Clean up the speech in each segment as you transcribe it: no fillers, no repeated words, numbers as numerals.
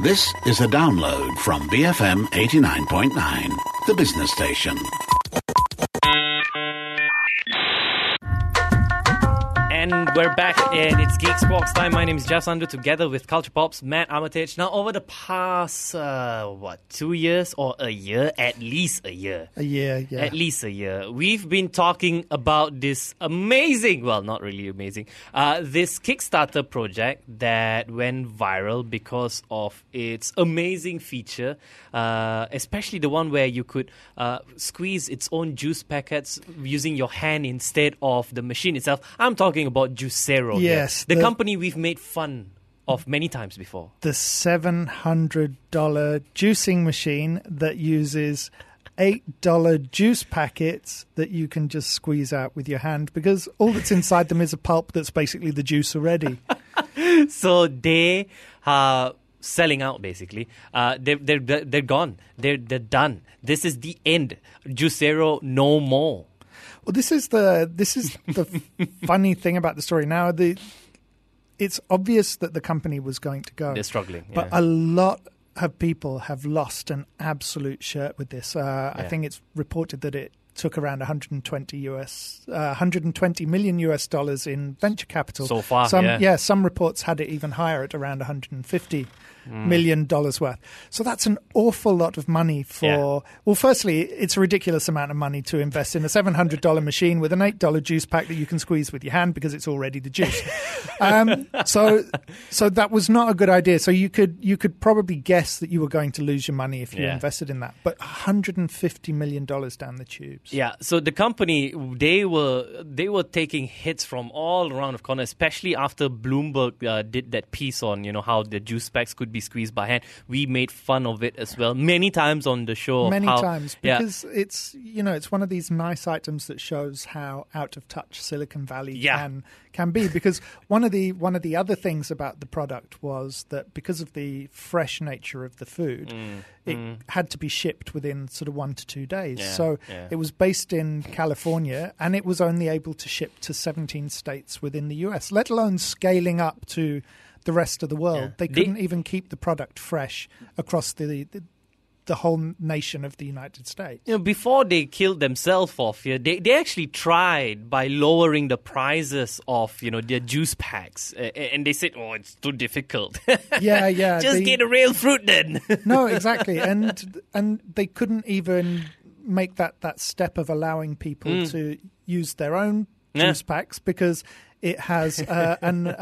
This is a download from BFM 89.9, the business station. And we're back, and it's Geeks Box time. My name is Jeff Sandu, together with Culture Pop's Matt Armitage. Now, over the past, 2 years or a year? At least a year. A year, yeah. At least a year. We've been talking about this amazing, well, not really amazing, this Kickstarter project that went viral because of its amazing feature, especially the one where you could squeeze its own juice packets using your hand instead of the machine itself. I'm talking about Juicero. Yes. The company we've made fun of many times before. The $700 juicing machine that uses $8 juice packets that you can just squeeze out with your hand because all that's inside them is a pulp that's basically the juice already. So they are selling out, basically. They're gone. They're done. This is the end. Juicero no more. Well, this is the funny thing about the story. Now, it's obvious that the company was going to go. They're struggling. But a lot of people have lost an absolute shirt with this. I think it's reported that it took around $120 million US dollars in venture capital. So far, some reports had it even higher at around $150 million worth. So that's an awful lot of money for... Well, firstly, it's a ridiculous amount of money to invest in a $700 machine with an $8 juice pack that you can squeeze with your hand because it's already the juice. So that was not a good idea. So you could probably guess that you were going to lose your money if you invested in that. But $150 million down the tubes. Yeah, so the company, they were taking hits from all around the corner, especially after Bloomberg did that piece on, how the juice packs could be squeezed by hand. We made fun of it as well many times on the show. Many times, because it's one of these nice items that shows how out of touch Silicon Valley can be. Because one of the other things about the product was that because of the fresh nature of the food, it had to be shipped within sort of 1 to 2 days. It was based in California, and it was only able to ship to 17 states within the US, let alone scaling up to the rest of the world. Yeah. They couldn't even keep the product fresh across the whole nation of the United States. Before they killed themselves off here, they actually tried by lowering the prices of, their juice packs. And they said, it's too difficult. Yeah. Just get a real fruit then. No, exactly. And they couldn't even make that step of allowing people to use their own juice packs because it has a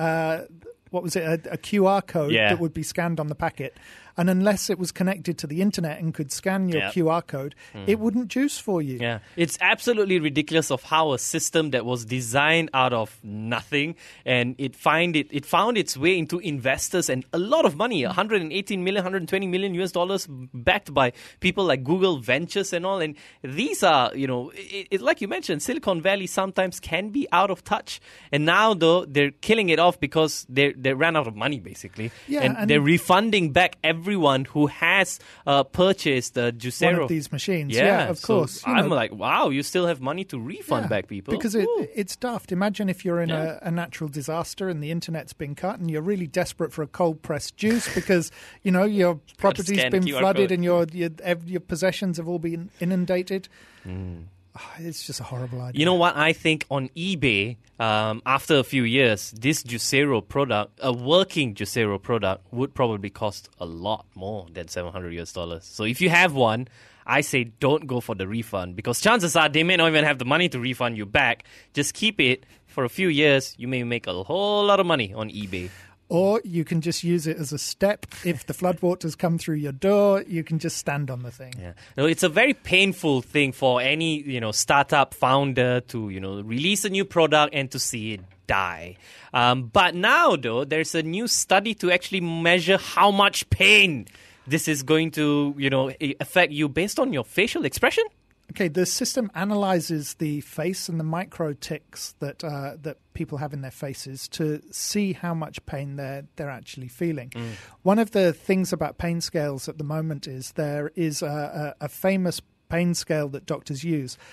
QR code that would be scanned on the packet. And unless it was connected to the internet and could scan your QR code, it wouldn't juice for you. Yeah, it's absolutely ridiculous of how a system that was designed out of nothing and it found its way into investors and a lot of money, 118 million, 120 million US dollars backed by people like Google Ventures and all. And these are, like you mentioned, Silicon Valley sometimes can be out of touch. And now, though, they're killing it off because they ran out of money, basically. Yeah, and they're refunding back everyone who has purchased the Juicero. One of these machines. Yeah, of course. I'm like, wow, you still have money to refund back people. Because it's daft. Imagine if you're in a natural disaster and the internet's been cut and you're really desperate for a cold-pressed juice because, your property's been flooded and your possessions have all been inundated. It's just a horrible idea. You know what? I think on eBay, after a few years, this Juicero product, a working Juicero product, would probably cost a lot more than $700 US dollars. So if you have one, I say don't go for the refund because chances are they may not even have the money to refund you back. Just keep it for a few years. You may make a whole lot of money on eBay. Or you can just use it as a step. If the floodwaters come through your door, you can just stand on the thing. Yeah. No, it's a very painful thing for any, startup founder to, release a new product and to see it die. But now, though, there's a new study to actually measure how much pain this is going to, affect you based on your facial expression. Okay, the system analyzes the face and the micro ticks that people have in their faces to see how much pain they're actually feeling. One of the things about pain scales at the moment is there is a famous pain scale that doctors use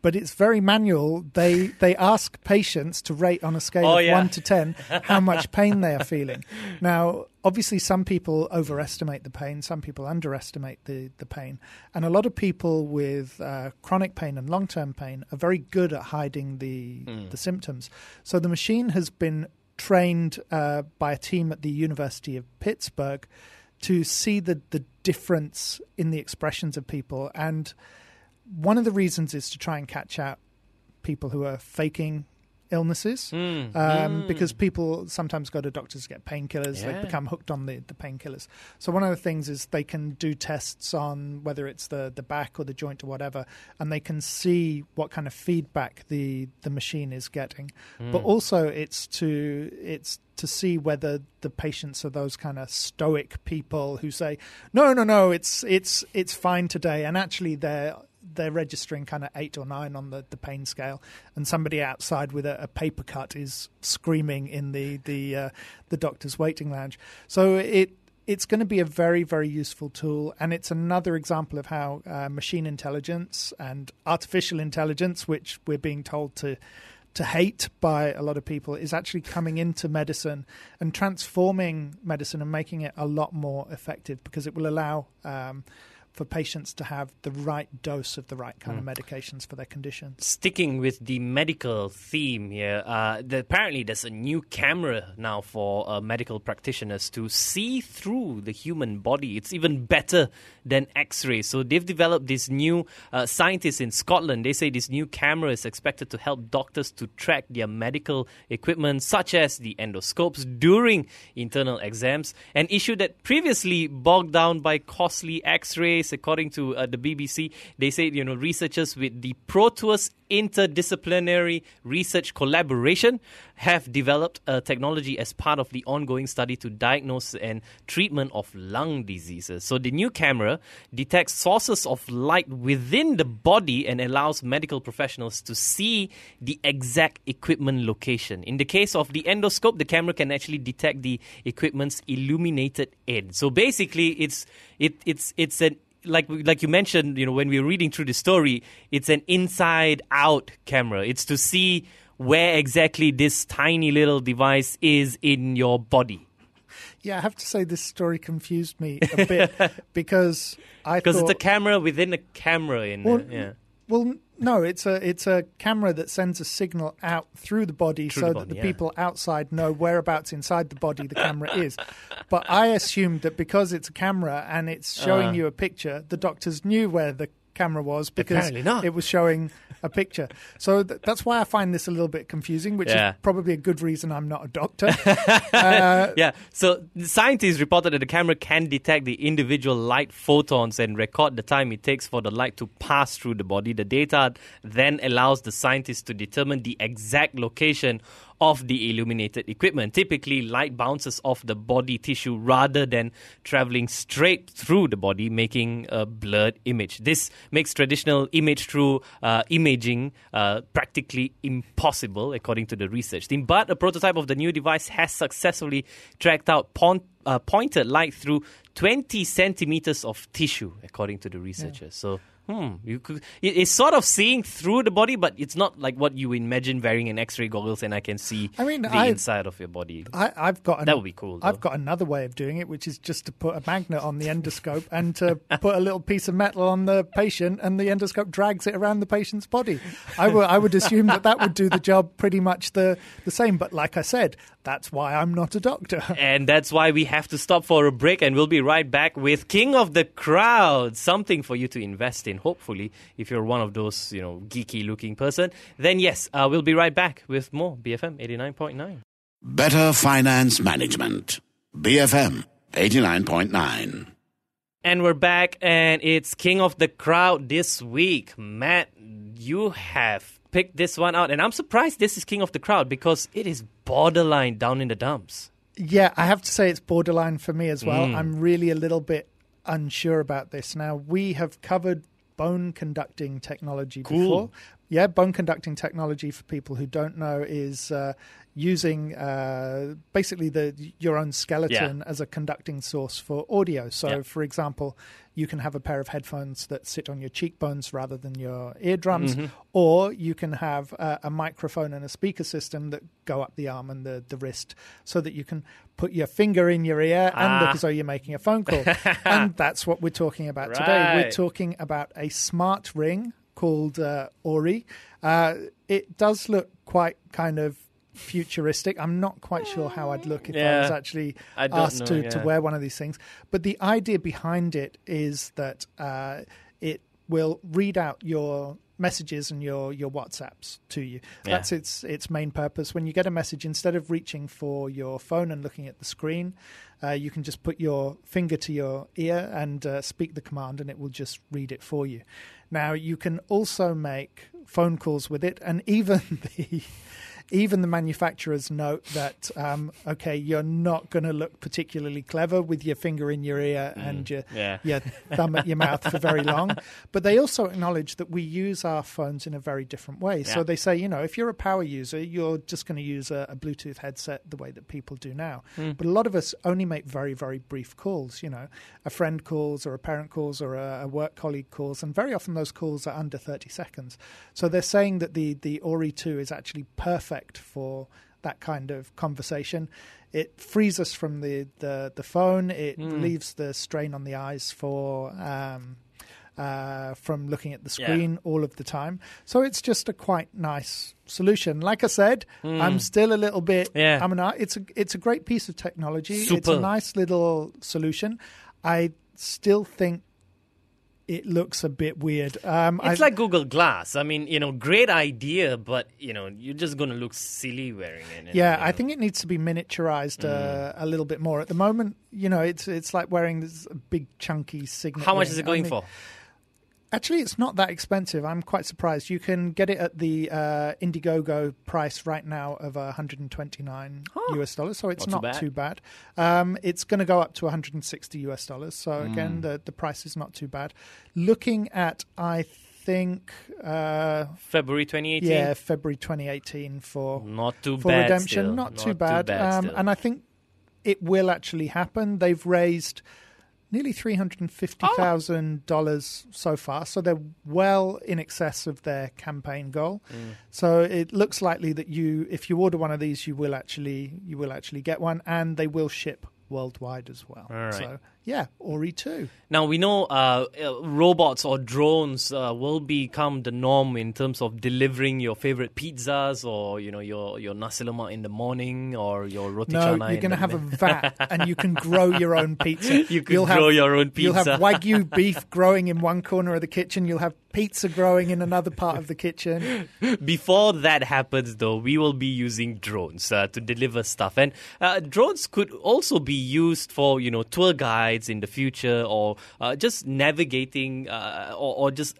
but it's very manual. They ask patients to rate on a scale of 1 to 10 how much pain they are feeling. Now, obviously, some people overestimate the pain, some people underestimate the pain. And a lot of people with chronic pain and long-term pain are very good at hiding the symptoms. So the machine has been trained by a team at the University of Pittsburgh to see the difference in the expressions of people. And one of the reasons is to try and catch out people who are faking illnesses, because people sometimes go to doctors to get painkillers. They become hooked on the painkillers. So one of the things is they can do tests on whether it's the back or the joint or whatever, and they can see what kind of feedback the machine is getting. But also it's to see whether the patients are those kind of stoic people who say, no, it's fine today, and actually they're registering kind of 8 or 9 on the pain scale, and somebody outside with a paper cut is screaming in the doctor's waiting lounge. So it's going to be a very, very useful tool, and it's another example of how machine intelligence and artificial intelligence, which we're being told to hate by a lot of people, is actually coming into medicine and transforming medicine and making it a lot more effective, because it will allow for patients to have the right dose of the right kind of medications for their conditions. Sticking with the medical theme here, apparently there's a new camera now for medical practitioners to see through the human body. It's even better than X-ray. So they've developed this new, scientists in Scotland, they say this new camera is expected to help doctors to track their medical equipment, such as the endoscopes, during internal exams, an issue that previously bogged down by costly X-rays. According to the BBC, they say, researchers with the Proteus Interdisciplinary Research Collaboration have developed a technology as part of the ongoing study to diagnose and treatment of lung diseases. So the new camera detects sources of light within the body and allows medical professionals to see the exact equipment location. In the case of the endoscope, the camera can actually detect the equipment's illuminated end. So basically, it's an like you mentioned, when we were reading through the story, it's an inside-out camera. It's to see where exactly this tiny little device is in your body. Yeah, I have to say this story confused me a bit because it's a camera within a camera. Well, no, it's a camera that sends a signal out through the body that the people outside know whereabouts inside the body the camera is. But I assumed that because it's a camera and it's showing you a picture, the doctors knew where the camera was because it was showing a picture. So that's why I find this a little bit confusing, which is probably a good reason I'm not a doctor. So the scientists reported that the camera can detect the individual light photons and record the time it takes for the light to pass through the body. The data then allows the scientists to determine the exact location of the illuminated equipment. Typically, light bounces off the body tissue rather than traveling straight through the body, making a blurred image. This makes traditional image through imaging practically impossible, according to the research team. But a prototype of the new device has successfully tracked out pointed light through 20 centimeters of tissue, according to the researchers. So it's sort of seeing through the body, but it's not like what you imagine wearing an X-ray goggles and I can see the inside of your body. That would be cool, though. I've got another way of doing it, which is just to put a magnet on the endoscope and to put a little piece of metal on the patient, and the endoscope drags it around the patient's body. I would assume that would do the job pretty much the same. But like I said, that's why I'm not a doctor. And that's why we have to stop for a break, and we'll be right back with King of the Crowd, something for you to invest in. Hopefully, if you're one of those, geeky-looking person, then yes, we'll be right back with more BFM 89.9. Better Finance Management. BFM 89.9. And we're back, and it's King of the Crowd this week. Matt, you have picked this one out, and I'm surprised this is King of the Crowd because it is borderline down in the dumps. Yeah, I have to say it's borderline for me as well. I'm really a little bit unsure about this. Now, we have covered bone conducting technology before. Yeah, bone conducting technology, for people who don't know, is using basically your own skeleton as a conducting source for audio. So, for example, you can have a pair of headphones that sit on your cheekbones rather than your eardrums, or you can have a microphone and a speaker system that go up the arm and the wrist, so that you can put your finger in your ear and look as though you're making a phone call. And that's what we're talking about today. We're talking about a smart ring called Ori. It does look quite kind of futuristic. I'm not quite sure how I'd look if I was actually asked to wear one of these things. But the idea behind it is that it will read out your messages and your WhatsApps to you. That's its main purpose. When you get a message, instead of reaching for your phone and looking at the screen, you can just put your finger to your ear and speak the command, and it will just read it for you. Now, you can also make phone calls with it, and even the manufacturers note that, you're not going to look particularly clever with your finger in your ear and your thumb at your mouth for very long. But they also acknowledge that we use our phones in a very different way. So they say, if you're a power user, you're just going to use a Bluetooth headset the way that people do now. But a lot of us only make very, very brief calls. A friend calls or a parent calls or a work colleague calls, and very often those calls are under 30 seconds. So they're saying that the Ori 2 is actually perfect for that kind of conversation. It frees us from the phone. It relieves the strain on the eyes from looking at the screen all of the time. So it's just a quite nice solution. Like I said, I'm still a little bit. It's a great piece of technology. It's a nice little solution. I still think it looks a bit weird. It's like Google Glass. I mean, great idea, but, you're just going to look silly wearing it. I think it needs to be miniaturized a little bit more. At the moment, it's like wearing this big, chunky signet How much ring. is it going for? Actually, it's not that expensive. I'm quite surprised. You can get it at the Indiegogo price right now of $129 US, so it's not too bad. It's going to go up to $160 US, so again, the price is not too bad. Looking at, I think February 2018. Yeah, February 2018 for Redemption. Redemption. Still. Not too bad. And I think it will actually happen. They've raised nearly $350,000 so far, so they're well in excess of their campaign goal. So it looks likely that if you order one of these, you will actually get one, and they will ship worldwide as well. All right. So Ori 2. Now, we know robots or drones will become the norm in terms of delivering your favorite pizzas or, your nasi lemak in the morning or your roti canai. No, you're going to have a vat and you can grow your own pizza. You'll grow your own pizza. You'll have Wagyu beef growing in one corner of the kitchen. You'll have pizza growing in another part of the kitchen. Before that happens, though, we will be using drones to deliver stuff. And drones could also be used for, tour guides in the future, or just navigating or just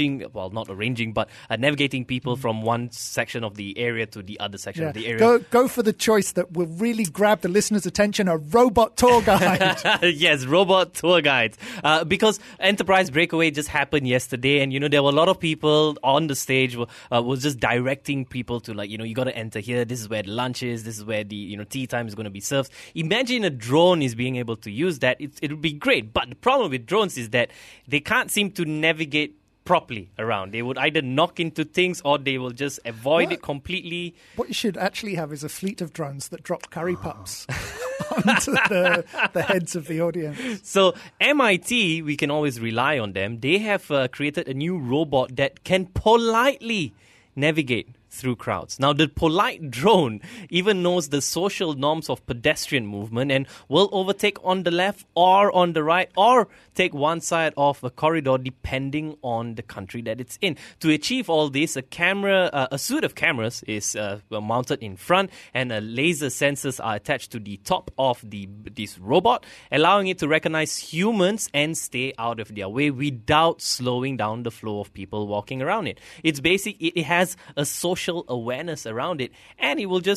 navigating people from one section of the area to the other section of the area. Go for the choice that will really grab the listener's attention, a robot tour guide. Yes, robot tour guides. Because Enterprise Breakaway just happened yesterday, and, there were a lot of people on the stage was just directing people to, you got to enter here. This is where the lunch is. This is where the, tea time is going to be served. Imagine a drone is being able to use that. It would be great. But the problem with drones is that they can't seem to navigate properly around. They would either knock into things or they will just avoid it completely. What you should actually have is a fleet of drones that drop curry pups onto the heads of the audience. So MIT, we can always rely on them. They have created a new robot that can politely navigate through crowds. Now, the polite drone even knows the social norms of pedestrian movement and will overtake on the left or on the right, or take one side of a corridor depending on the country that it's in. To achieve all this, a suite of cameras is mounted in front, and laser sensors are attached to the top of this robot, allowing it to recognize humans and stay out of their way without slowing down the flow of people walking around it. It's basic. It has a social awareness around it, and it will just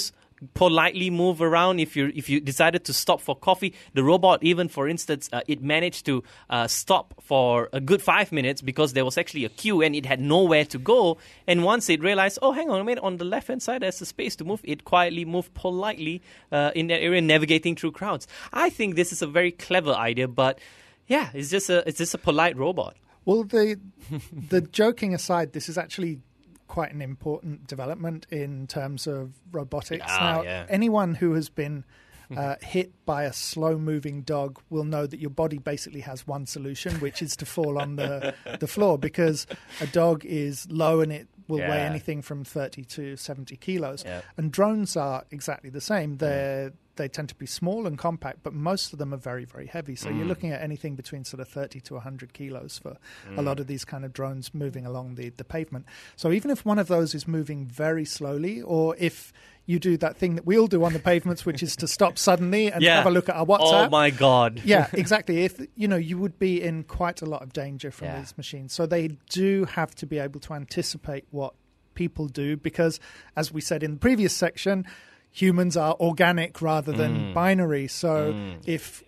politely move around if you decided to stop for coffee. The robot, even for instance, it managed to stop for a good 5 minutes because there was actually a queue and it had nowhere to go. And once it realized, oh, hang on a minute, on the left-hand side there's a space to move, it quietly moved politely in that area, navigating through crowds. I think this is a very clever idea, but yeah, it's just a polite robot. Well, the joking aside, this is actually quite an important development in terms of robotics. Anyone who has been hit by a slow-moving dog will know that your body basically has one solution, which is to fall on the floor, because a dog is low and it will weigh anything from 30 to 70 kilos. Yeah. And drones are exactly the same. They tend to be small and compact, but most of them are very, very heavy. So you're looking at anything between sort of 30 to 100 kilos for a lot of these kind of drones moving along the pavement. So even if one of those is moving very slowly, or if you do that thing that we all do on the pavements, which is to stop suddenly and have a look at our WhatsApp. Oh, my God. Yeah, exactly. If you would be in quite a lot of danger from these machines. So they do have to be able to anticipate what people do, because, as we said in the previous section, humans are organic rather than binary. So if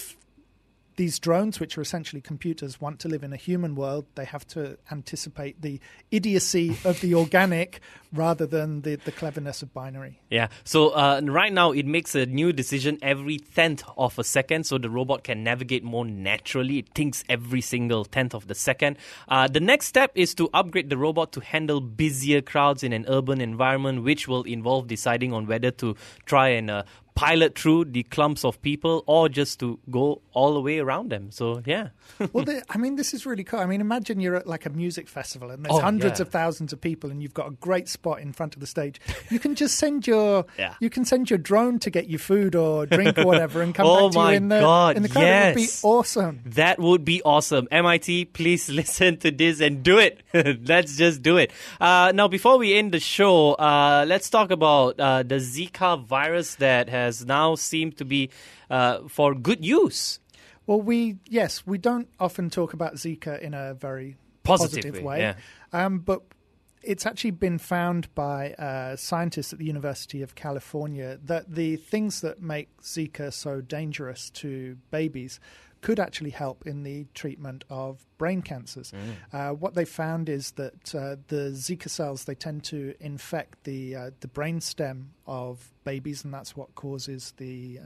these drones, which are essentially computers, want to live in a human world, they have to anticipate the idiocy of the organic rather than the cleverness of binary. Yeah. So right now it makes a new decision every 10th of a second, so the robot can navigate more naturally. It thinks every single 10th of the second. The next step is to upgrade the robot to handle busier crowds in an urban environment, which will involve deciding on whether to try and pilot through the clumps of people or just to go all the way around them. So, yeah. Well, this is really cool. I mean, imagine you're at like a music festival and there's hundreds of thousands of people and you've got a great spot in front of the stage. You can just send your drone to get you food or drink or whatever and come back to you in the crowd. It would be awesome. That would be awesome. MIT, please listen to this and do it. Let's just do it. Now, before we end the show, let's talk about the Zika virus that has now seemed to be for good use. Well, we don't often talk about Zika in a very positive way. Yeah. But it's actually been found by scientists at the University of California that the things that make Zika so dangerous to babies could actually help in the treatment of brain cancers. What they found is that the Zika cells, they tend to infect the brain stem of babies, and that's what causes the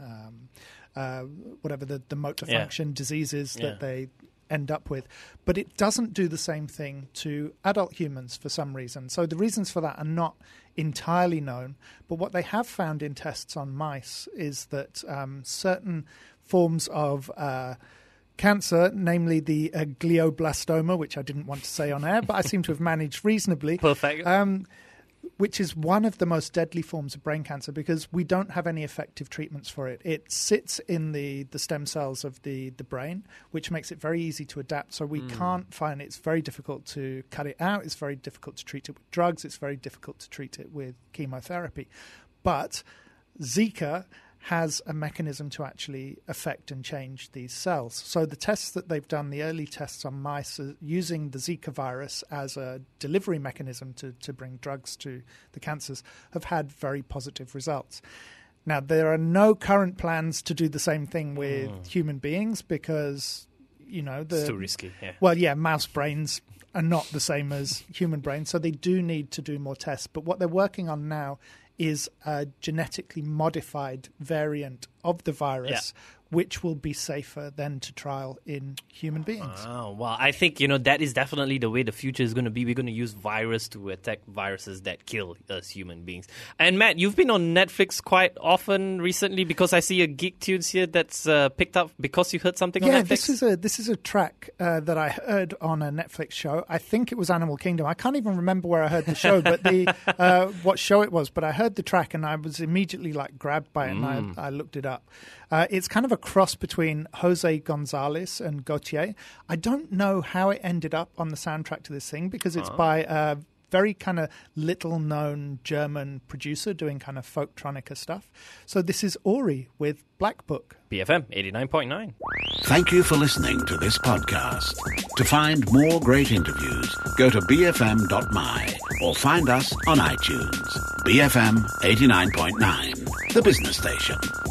motor function diseases that they end up with. But it doesn't do the same thing to adult humans for some reason. So the reasons for that are not entirely known. But what they have found in tests on mice is that certain forms of cancer, namely the glioblastoma, which I didn't want to say on air, but I seem to have managed reasonably. Perfect. Which is one of the most deadly forms of brain cancer because we don't have any effective treatments for it. It sits in the stem cells of the brain, which makes it very easy to adapt. So we can't find it's very difficult to cut it out. It's very difficult to treat it with drugs. It's very difficult to treat it with chemotherapy. But Zika has a mechanism to actually affect and change these cells. So the tests that they've done, the early tests on mice, are using the Zika virus as a delivery mechanism to bring drugs to the cancers, have had very positive results. Now, there are no current plans to do the same thing with human beings because, it's too risky. Yeah. Well, mouse brains are not the same as human brains, so they do need to do more tests. But what they're working on now is a genetically modified variant of the virus, which will be safer than to trial in human beings. Oh, well, I think, that is definitely the way the future is going to be. We're going to use virus to attack viruses that kill us human beings. And Matt, you've been on Netflix quite often recently because I see a Geek Tunes here that's picked up because you heard something on Netflix. Yeah, this is a track that I heard on a Netflix show. I think it was Animal Kingdom. I can't even remember where I heard the show, but what show it was. But I heard the track and I was immediately grabbed by it and I looked it up. It's kind of a cross between Jose Gonzalez and Gautier. I don't know how it ended up on the soundtrack to this thing because it's by a very kind of little-known German producer doing kind of folk-tronica stuff. So this is Ori with Black Book. BFM 89.9. Thank you for listening to this podcast. To find more great interviews, go to bfm.my or find us on iTunes. BFM 89.9, the business station.